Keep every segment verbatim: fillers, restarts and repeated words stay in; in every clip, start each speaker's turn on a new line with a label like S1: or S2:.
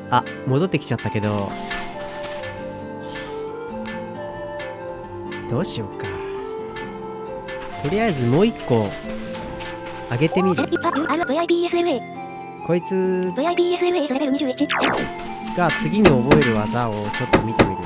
S1: あ、戻ってきちゃったけど、どうしようか。とりあえずもう一個上げてみる。こいつが次に覚える技をちょっと見てみるか。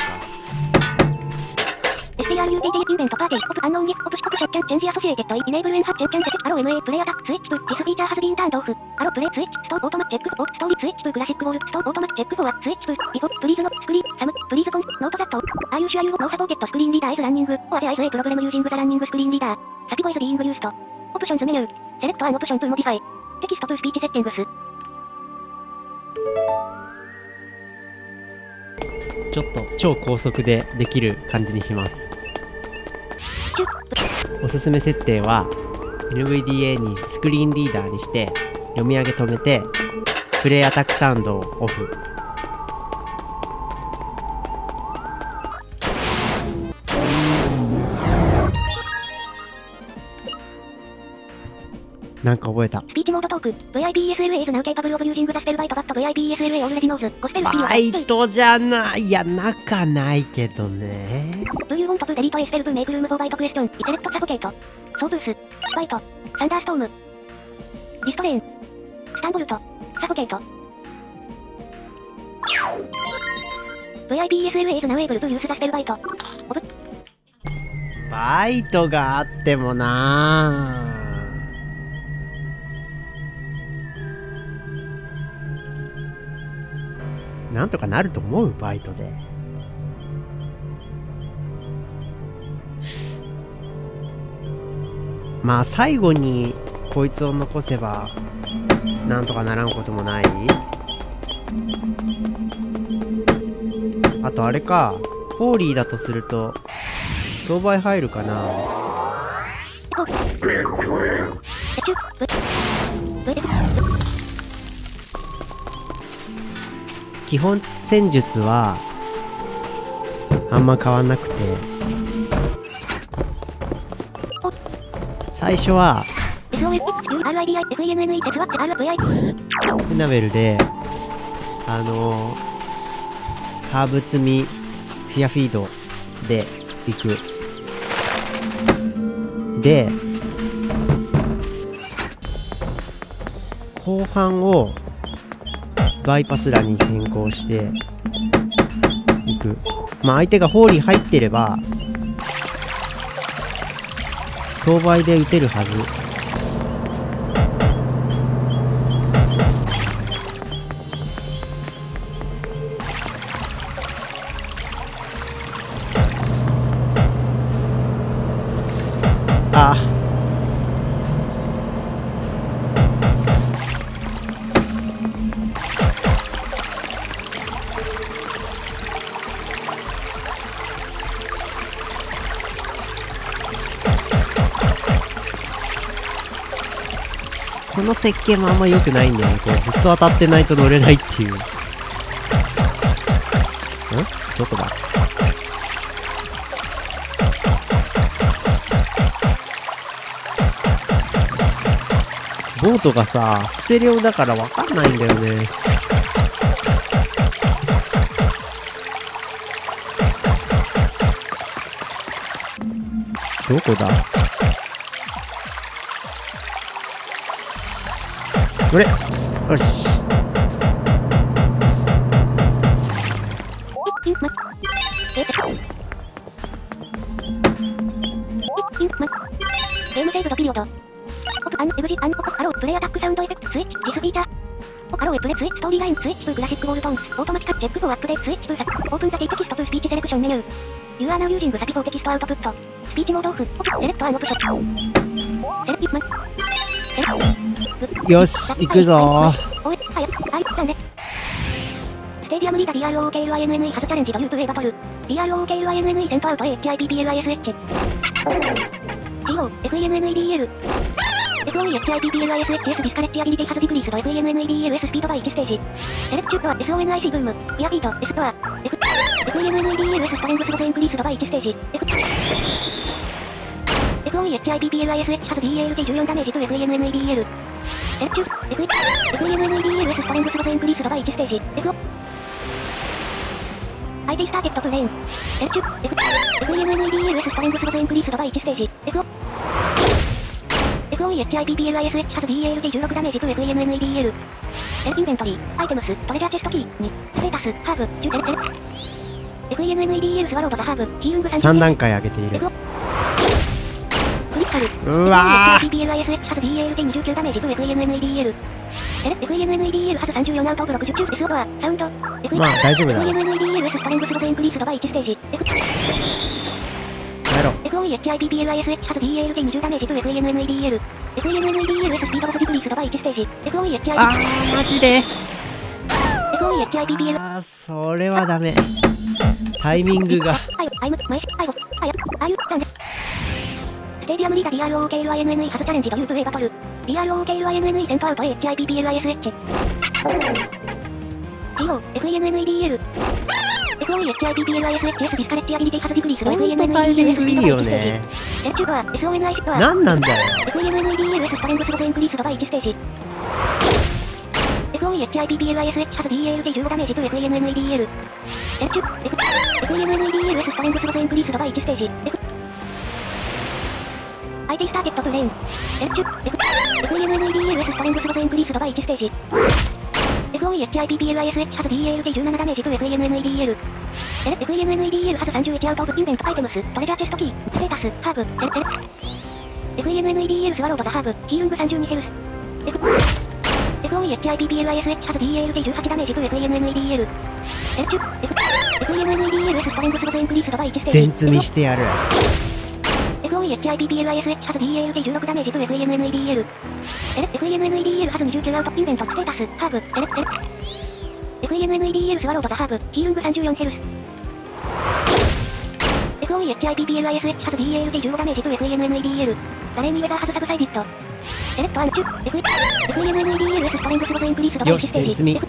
S2: エスティーアールユーティーティー イベントパーティー、オプアンノンギフト、オプシコプショッキャン、チェンジアソシエテッド、イネーブルエンハッチェンキャン、チェック、アロー エムエー、プレイアタック、スイッチプ、ディスフィーチャーハズビーンターンドオフ、アロープレイ、スイッチ、ストー、オートマチェック、オートストーリー、スイッチプ、クラシックボール、ストー、オートマチェック、フォア、スイッチプ、ビフォ、プリーズの、スクリーン、サム、プリーズコン、ノートザット、アーユーシュアユー、ノーサポーテッド、スクリーンリーダー、エイズランニング、オアでアイズエープログラムユージングザランニングスクリーンリーダー、サピボイズビーイングユースト、オプションズメニュー、セレクトアンオプショントゥモディファイ、テキストトゥスピーチセッティングス。
S1: ちょっと超高速でできる感じにします。おすすめ設定は エヌブイディーエー にスクリーンリーダーにして読み上げ止めてプレイアタックサウンドをオフ。なんか覚えた。
S2: スピーチモードトーク ブイアイピーエスエルエー is now capable of using the spell bite but ブイアイピーエスエルエー already knows ゴスペルスピー
S1: バイトじゃない。いや、中ないけどね。
S2: Do you want to delete a spell to make room for bite question? Select suffocate ソーブースバイトサンダーストームリストレーンスタンボルトサフォケート ブイアイピーエスエルエー is now able to use the spell bite オブ
S1: バイトがあってもなぁ。なんとかなると思う？バイトで。まあ最後にこいつを残せばなんとかならんこともない。あとあれか、ホーリーだとすると当倍入るかな。基本戦術はあんま変わんなくて、最初はフナベルであのハーブ積みフィアフィードで行く。で後半をバイパスラに変更していく。まあ相手がホーリー入ってれば当倍で打てるはず。あこの設計もあんま良くないんだよね。こうずっと当たってないと乗れないっていう。ん？どこだ？ボートがさ、ステレオだからわかんないんだよね。どこだ？これ、よし。
S2: ゲームセーブドピリオド。オプアンエブジアンオコアロープレイアタックサウンドエフェクトスイッチディスフィーチャー。オアロープレイスイッチストーリーラインスイッチプークラシックボールトーンスオートマティカチェックフォーアップデートスイッチプーサオープンザテキストプースピーチセレクションメニュー。You are now using the サピフォーテキストアウトプット。スピーチモードオフ。セレクトアンオプション。セレクティブマ
S1: よし、行くぞー。
S2: ステディアムリーダ ディーアールオーケーユーアイエヌエヌイ ハズチャレンジドユートゥエバトル ディーアールオーケーユーアイエヌエヌイ セントアウト エイチアイピーピーエルアイエスエイチ シーオー エフイーエヌエヌイーディーエル エスオーイーエイチアイピーピーエルアイエスエイチエス ディスカレッジアビリティハズディクリースド エフイーエヌエヌイーディーエルエス スピードバイいちステージセレクチュートは エスオーエヌアイシー ブームピアピード S ストア F エフイーエヌエヌイーディーエルエス ストレングスドインクリースドバイいちステージ Fエスオーイーエイチアイピーピーエルアイエスエイチ ハズ ディーエルティーじゅうよん ダメージと エフイーエヌエヌイーディーエルセレクチュー エフイーエヌエヌイーディーエルエス ストレングスドインクリースドバイいちステージ F アイティースターゲットプレーン。エッチュ、F、エフイーエムエヌイーディーイーエルエス ストレングスドとインクリースドバイワンステージ。エフオー、エフオーイーエイチアイピーピーエルアイエスエイチ ハズ ディーエーエル でじゅうろくダメージと エフイーエムエヌイーディーイーエル。インベントリー、アイテムス、トレジャーチェストキー、に、ステータス、ハーブ、じゅう、エル、エル。エフイーエムエヌイーディーイーエル スワロードザハーブ、キーウングさんじゅう。
S1: さん段階上げている。
S2: クリスタル。
S1: うわー
S2: エフイーエムエヌイーディーイーエルアイエスエイチ ハズ ディーエーエル でにじゅうきゅうダメージと エフイーエムエヌイーディーイーエル。エフイーエムエヌイーディーイーエル ハズさんじゅうよんアウトオブろくじゅうきゅうデスオドア、サウンド。
S1: まあ大丈夫だろ
S2: エフイーエムエヌイーディーイーエルエス ストレングスドとインクリースドバイワンステージ。
S1: やろ
S2: エフオーイーエイチアイピーピーエルアイエスエイチ ハズ ディーエーエル でにじゅうダメージと エフイーエムエヌイーディーイーエル。エフイーエムエヌイーディーイーエルエス スピードオブディクリースドバイワンステージ。エフオーイーエイチアイピーピーエル
S1: あーマジで
S2: エフオーイーエイチアイピーピーエル
S1: あーそれはダメ。タイミングが
S2: アイアイム、マイス、アイゴ、アヤ、アユ、サンデ。ステーディアムリーダー ディーアールオーケーエルアイエムエヌイー ハズチャレンジドユープエイバトル。ディーアールオーケーエルアイエムエヌイー セントアウト エイチアイピーピーエルアイエスエイチ。ジオー、エフイーエムエヌイーディーイーエル。エフオーイーエイチアイピーピーエルアイエスエイチ エス ディスカレッジアビリティハズディクリースド エフイーエムエヌイーディーイーエル
S1: タイミングいいよね。
S2: エッチューバー、エスオーエヌアイ シップバー。
S1: なんなんだよ。
S2: エフイーエムエヌイーディーイーエルエス ストレングスドとインクリースドバイワンステージ。エフオーイーエイチアイピーピーエルアイエスエイチ ハズ ディーエーエル でじゅうごダメージと エフイーエムエヌイーディーイーエル。エッチュ、エフイーエムエヌイーディーイーエルエス ストレングスドとインクリースドバイワンステージ。F、アイティースターゲットプレーン。エッチュ、F、エフイーエムエヌイーディーイーエルエス ストレングスドとインクリースドバイワンステージ。エフオーイーエイチアイピーピーエルアイエスエイチ ハズ ディーエーエル でじゅうななダメージと エフイーエムエヌイーディーイーエル。エフイーエムエヌイーディーイーエル ハズさんじゅういちアウトオブインベントアイテムス、トレジャーチェストキー、ステータス、ハーブ、エル、エル。エフイーエムエヌイーディーイーエル スワロードザハーブ、キーウングさんじゅうにヘルス。F、エフオーイーエイチアイピーピーエルアイエスエイチ ハズ ディーエーエル でじゅうはちダメージと エフイーエムエヌイーディーイーエル。エッチュ、F、エフイーエムエヌイーディーイーエルエス ストレングスドとインクリースドバイワンステージ。
S1: 全積みしてやる。
S2: エフオーイーエイチアイピーピーエルアイエスエイチ ハズ ディーエーエル でじゅうろくダメージと エフイーエムエヌイーディーイーエル。エフイーエムエヌイーディーイーエル ハズにじゅうきゅうアウトインベントステータス、ハーブ、エル、エル。エフイーエムエヌイーディーイーエル スワロードザハーブ、キーウングさんじゅうよんヘルス。エフオーイーエイチアイピーピーエルアイエスエイチ ハズ ディーエーエル でじゅうごダメージと エフイーエムエヌイーディーイーエル。ダレーミウェザーハズサブサイディット。エレットアンチュ、エフイーエムエヌイーディーイーエルエス ストレングスドとインクリースドバイワンステージ。
S1: よし全積み。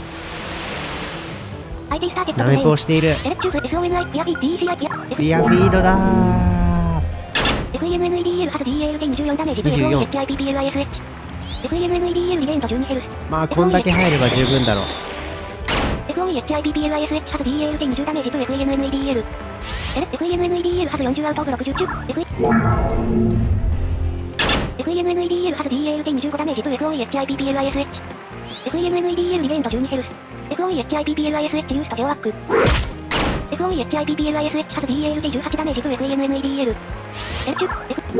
S2: アイティースターゲット
S1: ナメポをしている。
S2: エレッチューズ エスオーエヌアイ ピアビー ディーシーアイ ピア。
S1: ピアフィードだー。
S2: エフイーエムエヌイーディーイーエル ハズ ディーエーエル でにじゅうよんダメージと エフオーイーエイチアイピーピーエルアイエスエイチ。エフイーエムエヌイーディーイーエル リレーンドじゅうにヘルス。
S1: まあこんだけ入れば十分だろう。
S2: エフオーイーエイチアイピーピーエルアイエスエイチ ハズ ディーエーエル でにじゅうダメージと エフイーエムエヌイーディーイーエル。エフイーエムエヌイーディーイーエル ハズよんじゅうアウトオブろくじゅうきゅう。エフイーエムエヌイーディーイーエル ハズ ディーエーエル でにじゅうごダメージと エフオーイーエイチアイピーピーエルアイエスエイチ。エフイーエムエヌイーディーイーエル リレーンドじゅうにヘルス。エフオーイーエイチアイピーピーエルアイエスエイチ ユーストジオアック。エフオーイーエイチアイピーピーエルアイエスエイチ ハズ ディーエーエル でじゅうはちダメージと エフイーエムエヌイーディーイーエル。エッチュ、F、エフイ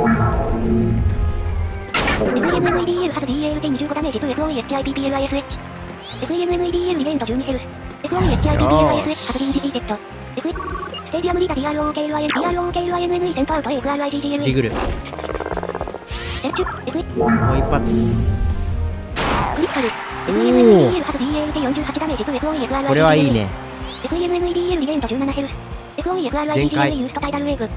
S2: ーエムエヌイーディーイーエル ハズ ディーエーエル でにじゅうごダメージと エフオーイーエイチアイピーピーエルアイエスエイチ。エフイーエムエヌイーディーイーエル リレーンドじゅうにヘルス。エフオーイーエイチアイピーピーエルアイエスエイチ ハズリンジビーテッド。F、ステーディアムリーダー ディーアールオーケーエルアイエル ディーアールオーケーエルアイエムエヌイー セントアウト エフアールアイジージーエルイー。
S1: リグル。
S2: エッチュ、F、
S1: もう一発。
S2: クリスタル。エフイーエムエヌイーディーイーエル ハズ ディーエーエル でよんじゅうはちダメージと エフオーイーエフアールアイジージーエルイー。
S1: これはいいね。
S2: エフイーエムエヌイーディーイーエル リレーンドじゅうななヘルス。エフオーイーエフアールアイジージーエルイー ユーストタイダルウェーブ。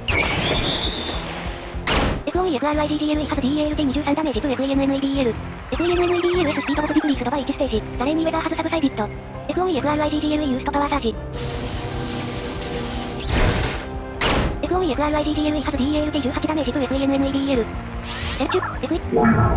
S2: エフオーイーエフアールアイジージーエルイー ハズ ディーエーエル でにじゅうさんダメージと エフイーエムエヌイーディーイーエル。エフイーエムエヌイーディーイーエル エス スピードオブディクリースドバイワンステージ。ダレーミウェザーハズサブサイディット。エフオーイーエフアールアイジージーエルイー ユーストパワーサージ。エフオーイーエフアールアイジージーエルイー ハズ ディーエーエル でじゅうはちダメージと エフイーエムエヌイーディーイーエル。エッチュ、F、エ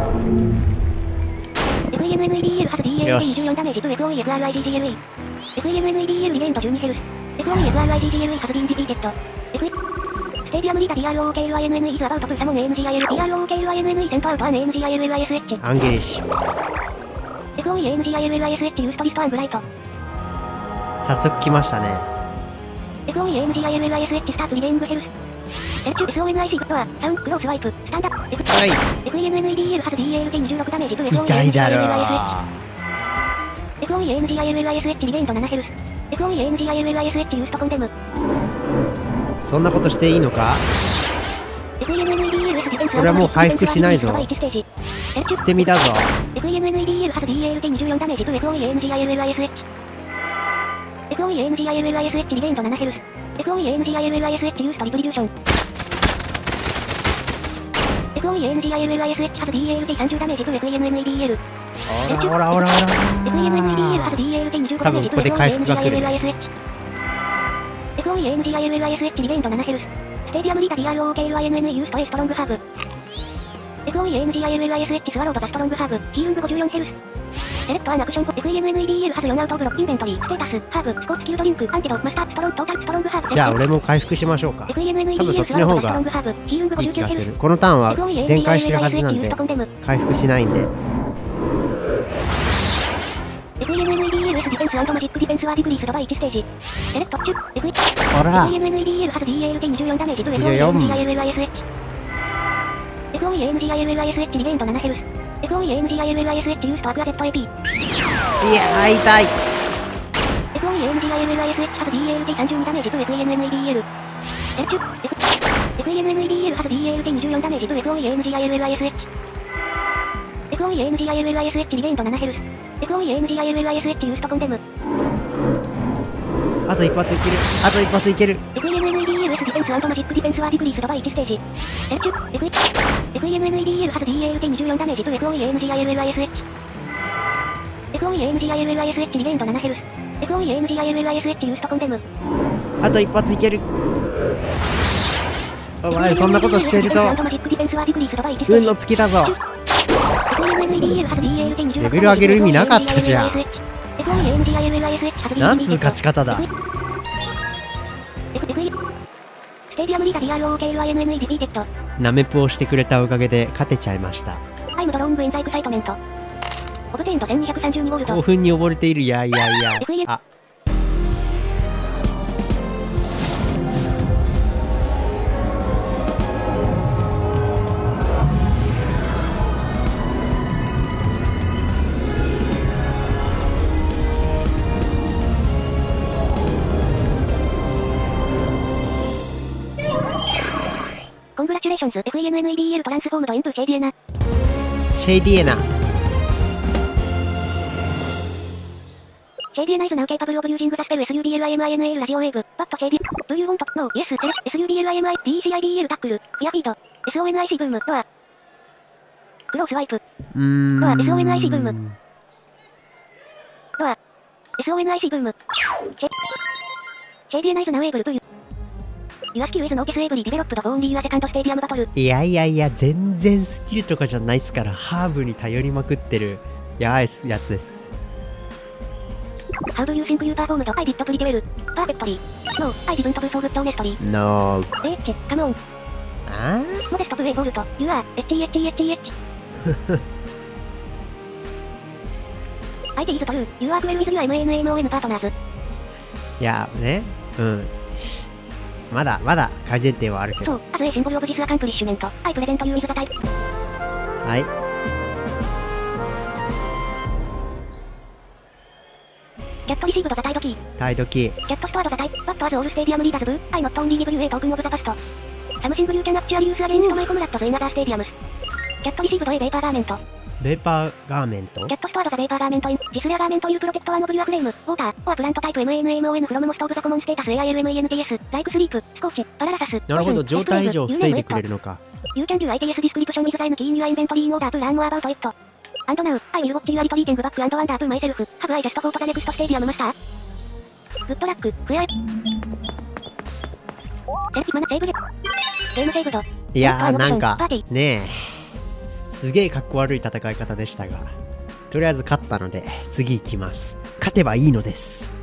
S2: フイーエムエヌイーディーイーエル ハズ ディーエーエル でにじゅうよんダメージと エフオーイーエフアールアイジージーエルイー。エフイーエムエヌイーディーイーエル リレーンドじゅうにヘルス。エフオーイーエフアールアイジージーエルイー ハズビンディビーテッド。F、ステーディアムリーダー ディーアールオーケーエルアイエムエヌイー イズアバウトプーサモン エーエヌジーアイエル ディーアールオーケーエルアイエムエヌイー セントアウトアン エーエヌジーアイエルエルアイエスエイチ。
S1: アンゲリッシュ。
S2: エフオーイーエーエヌジーアイエルエルアイエスエイチ ユーストリストアンブライト。
S1: 早速来ましたね。
S2: エフオーイーエーエヌジーアイエルエルアイエスエイチ スターツリレーングヘルス。エッチュ エスオーエヌアイシー ドア、サウン、クロースワイプ、スタンダ、F、
S1: はい。
S2: エフイーエムエヌイーディーイーエル ハズ ディーエーエル でにじゅうろくダメージと エフオーイーエ
S1: 痛
S2: ーエヌ
S1: いだろ
S2: ジーアイエルエルアイエスエイチ。
S1: ー。
S2: エフオーイーエーエヌジーアイエルエルアイエスエイチ リレーンドななヘルス。エフオーイーエーエヌジーアイエルエルアイエスエイチ ユーストコンデム。
S1: そんなことしていいのか。
S2: エフイーエムエヌイーディーイーエル エス ディフェンス。
S1: これはもう回復しないぞ。捨て身だぞ。
S2: エフイーエムエヌイーディーイーエル ハズ ディーエーエル でにじゅうよんダメージと エフオーイーエーエヌジーアイエルエルアイエスエイチ。エフオーイーエーエヌジーアイエルエルアイエスエイチ リレーンドななヘルス。エフオーイーエーエヌジーアイエルエルアイエスエイチ ユーストリプリデューション。エフオーイーエーエヌジーアイエルエルアイエスエイチ ハズ ディーエーエル でさんじゅうダメージと エフイーエムエヌイーディーイーエル。
S1: ほらほらほらほら。
S2: エフイーエムエヌイーディーイーエル ハズ ディーエーエル でにじゅうごダメージと エフオーイーエーエヌジーアイエルエルアイエスエイチ。エフオーイーエーエヌジーアイエルエルアイエスエイチ リレーンドななヘルス。ステーディアムリーダー ディーアールオーケーエルアイエムエヌイー ユーストエストロングハーブ。エフオーイーエーエヌジーアイエルエルアイエスエイチ スワロードザストロングハーブ、キーウングごじゅうよんヘルス。 セレクトアンアクション エフイーエヌエヌイーディーエル ハズよんアウトブロックインベントリーステータスハーブスポーツキルドリンクアンティドマスターストロントータルストロングハーブ
S1: じゃあ俺も回復しましょうか。多分そっちの方がいい気がする。このターンは全開してるはずなんで回復しないんで。
S2: エフイーエヌエヌイーディーエル S ディフェンス&マジックディフェンスはディクリースドバイいちステージセレクト中 エフイーエヌエヌイーディーエル ハズ ディーエーエル でにじゅうよんダメージブ エフオーイーエヌジーアイエルエルアイエスエイチ エフオーイーエヌジーアイエルエルアイエスエイチ リゲインドななヘルス エフオーイーエヌジーアイエルエルアイエスエイチ ユーストアクア ゼットエーピー
S1: いやー痛い。
S2: エフオーイーエヌジーアイエルエルアイエスエイチ ハズ ディーエーエル でさんじゅうにダメージブ エフイーエヌエヌイーディーエル セレクト エフイーエヌエヌイーディーエル ハズ ディーエーエル でにじゅうよんダメージブ エフオーイーエヌジーアイエルエルアイエスエイチ エフオーイーエヌジーアイエルエルアイエスエイチ リゲインドななヘルス エフオーイーエヌジーアイエルエルアイエスエイチ ユーストコンデム
S1: あと一発いける。あと一発いける。
S2: エフイーエヌエヌイーディーエル S ディフェンス&マジックディフェンスはディクリースドバイいちステージセレクト エフイーエヌエヌイーディーエル ハズ ディーエーエル でにじゅうよんダメージブ エフオーイーエヌジーアイエルエルアイエスエイチ エフオーイーエヌジーアイエルエルアイエスエイチ リゲインドななヘルス エフオーイーエヌジーアイエルエルアイエスエイチ ユーストコンデム
S1: あと一発いける。お前そんなことしてると運の尽きだぞ。レベル上げる意味なかったじゃん。なんつう勝ち方だ。ナメプをしてくれたおかげで勝てちゃいました。興奮に溺れている。いやいやいや。あ
S2: コングラチュレーションズ エフイーエヌエヌイーディーエル トランスフォームドイントゥシェイディエナ
S1: シェイディエナ
S2: シェイディエナ is now capable of using the spell エスユービーエルアイエムアイエヌエー ラジオウェーブ but シェイディ Do you want to? No, yes,エスユービーエルアイエムアイ ディーシーアイディーエル タックル フィアフィート エスオーエヌアイシー ブームドアクロースワイプ
S1: うーん
S2: ドア エスオーエヌアイシー ブームドア エスオーエヌアイシー ブームシェシェイディエナ is now able to use Your skill is not every developed for only a second stadium battle
S1: いやいやいや全然スキルとかじゃないっすから。ハーブに頼りまくってるやばいやつです。
S2: How do you think you performed? I did pretty well. Perfectly. No, I didn't do so good honestly.
S1: No.
S2: H, come on.
S1: あ
S2: モデストプレイボルト。You areエイチエイチエイチエイチ相手 is true. You are well with your エムエーエヌエムオーエヌ partners.
S1: いやねうんまだまだ改善点はあるけど。
S2: そう、as a symbol of this accomplishment, I present you with the type.
S1: はい。
S2: キャットリシーブドザタイドキー。
S1: タイドキー。
S2: キャットストアドザタイ。But as all stadium leaders do, I not only give you a token of the past. Something you can actually use against my comrades in other stadiums. キャットリシーブド a paper garment.
S1: ペーパーガーメント
S2: キャットストアドザペーパーガーメントイン。ジスレアガーメントイルプロテクトアノブリュアフレーム。ウォーター。オアプラントタイプ エムエーエヌエムオーエヌ フロムモストオブザコモンステータス エーアイエルエムイーエヌティーエス。ライクスリープ。スコーチ。パララサス。
S1: なるほど状態以上防いでくれるのか。
S2: You can do アイティーエス description with the key in your inventory in order to learn more about it. And now, I will watch your retreating back and wonder to myself. Have I just fought the next stadium master? Good luck. Clear. センチマナセーブレ。ゲームセーブド。
S1: いやーなんかねえすげえかっこ悪い戦い方でしたが、とりあえず勝ったので次行きます。勝てばいいのです。